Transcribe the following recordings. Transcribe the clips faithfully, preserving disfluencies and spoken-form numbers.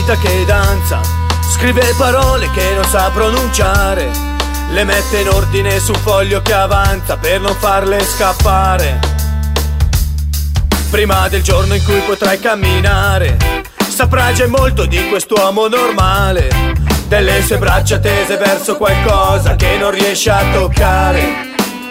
vita che danza, scrive parole che non sa pronunciare, le mette in ordine su un foglio che avanza per non farle scappare. Prima del giorno in cui potrai camminare, saprà già molto di quest'uomo normale, delle sue braccia tese verso qualcosa che non riesce a toccare.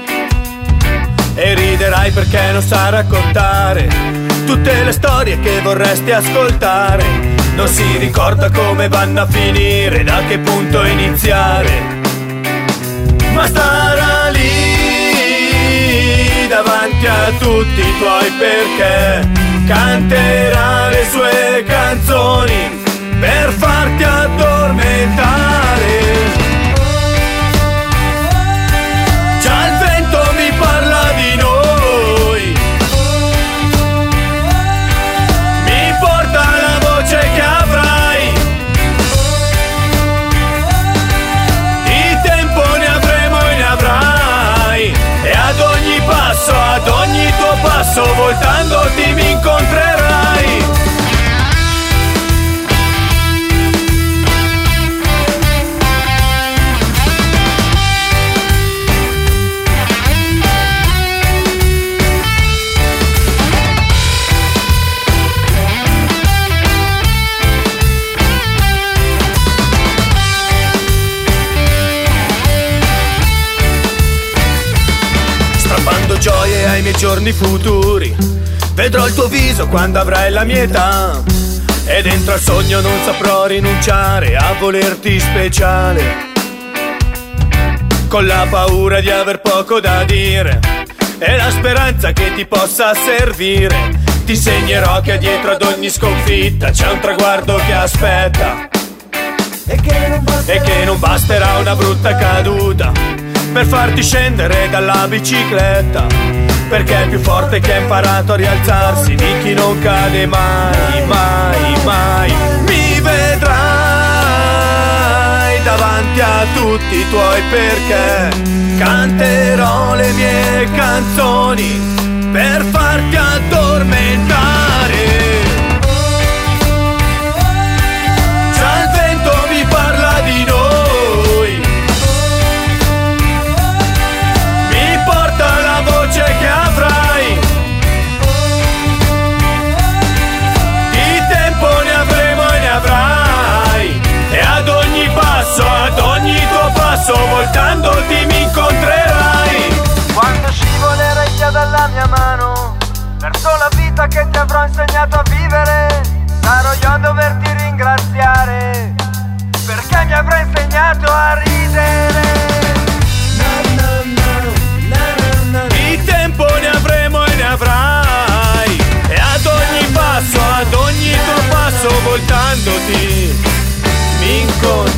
E riderai perché non sa raccontare tutte le storie che vorresti ascoltare. Non si ricorda come vanno a finire, da che punto iniziare, ma starà lì davanti a tutti i tuoi perché, canterà le sue canzoni per farti addormentare. Già il vento mi parla di noi, mi porta la voce che avrai, di tempo ne avremo e ne avrai, e ad ogni passo, ad ogni tuo passo, voltandoti mi incontrerai. Strappando gioie ai miei giorni futuri, vedrò il tuo viso quando avrai la mia età, e dentro al sogno non saprò rinunciare a volerti speciale, con la paura di aver poco da dire e la speranza che ti possa servire. Ti insegnerò che dietro ad ogni sconfitta c'è un traguardo che aspetta, e che non basterà, e che non basterà una brutta caduta per farti scendere dalla bicicletta, perché è più forte chi ha imparato a rialzarsi di chi non cade mai, mai, mai. Mi vedrai davanti a tutti i tuoi perché, canterò le mie canzoni per farti addormentare. Già il vento mi parla di noi, mi porta la voce che avrai, di tempo ne avremo e ne avrai, e ad ogni passo, ad ogni tuo passo, voltandoti mi incontrerai. Quando scivolerai via dalla mia mano verso la vita che ti avrò insegnato a vivere, sarò io a doverti ringraziare perché mi avrai insegnato a ridere. Di tempo ne avremo e ne avrai, e ad ogni passo, ad ogni tuo passo, voltandoti mi incontrerai.